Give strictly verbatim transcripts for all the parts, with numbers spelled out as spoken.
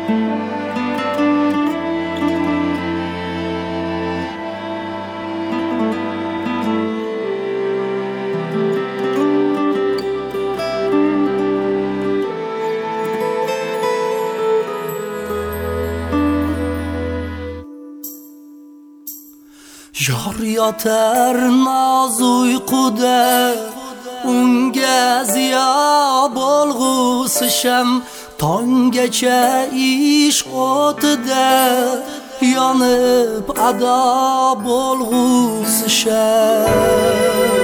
Yor yotar noz uyquda, unga ziyo bo'lg'usi sham, tonggacha ishq o'tida yonib ado bo'lg'usi sham.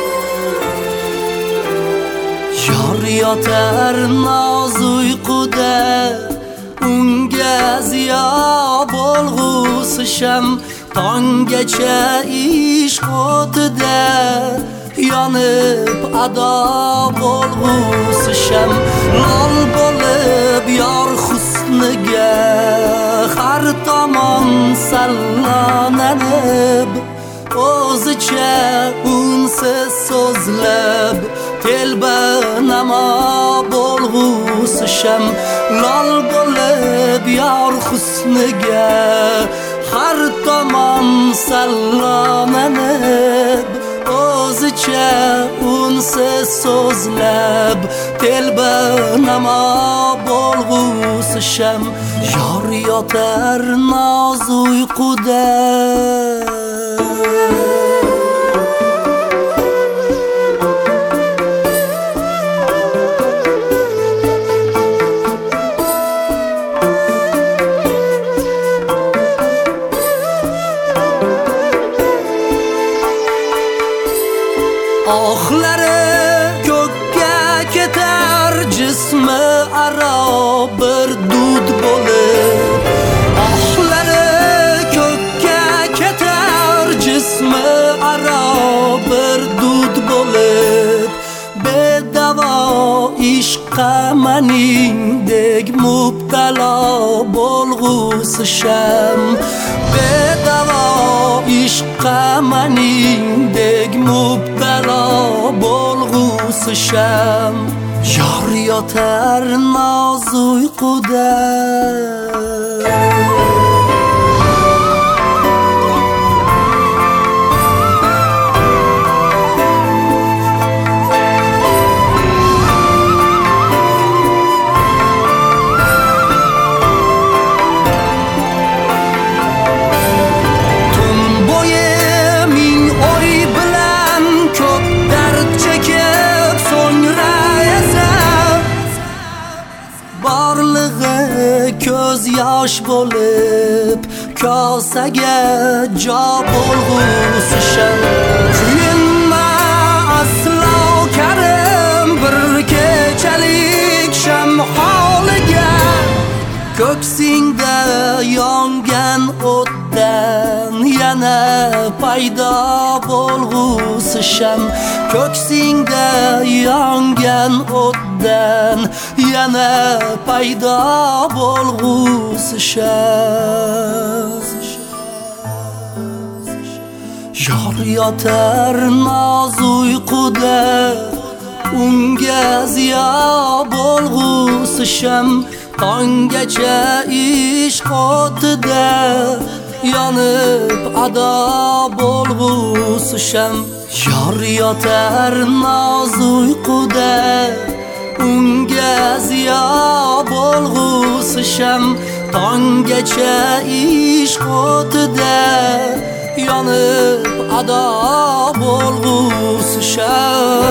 Yor yotar noz uyquda, unga ziyo bo'lg'usi sham, tonggacha ishq o'tida yonib ado bo'lg'usi sham. Lol bo'lib yor husniga har tomon sallanib, o'zicha unsiz so'zlab telbanamo bo'lg'usi sham. Lol bo'lib yor husniga har tomon sallanib, o'zicha unsiz so'zlab telbanamo bo'lg'usi sham. Yor yotar noz uyquda. Ohlari ko'kka ketar jismi aro bir dud bo'lib. Ohlari ko'kka ketar jismi aro bir dud bo'lib. Bedavo ishqqa maningdek mubtalo bo'lg'usi sham. Bedavo ishqqa maningdek mubtalo bo'lg'usi sham. Yor yotar noz uyquda. Ko'z yosh bo'lib kosaga jo bo'lg'usi sham. Kuyinma aslo karim bir kechalik sham holiga. Ko'ksingda yongan o'tdan yana paydo bo'lg'usi sham. Ko'ksingda yongan o'tdan yana paydo bo'lg'usi sham. Yor yotar noz uyquda, unga ziyo bo'lg'usi sham, tonggacha ishq o'tida yonib ado bo'lg'usi sham. Yor yotar noz uyquda, unga ziyo bo'lg'usi sham, tonggacha ishq o'tida yonib ado bo'lg'usi sham.